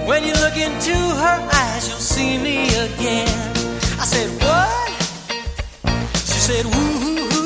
When you look into her eyes, you'll see me again. I said, what? She said, woo.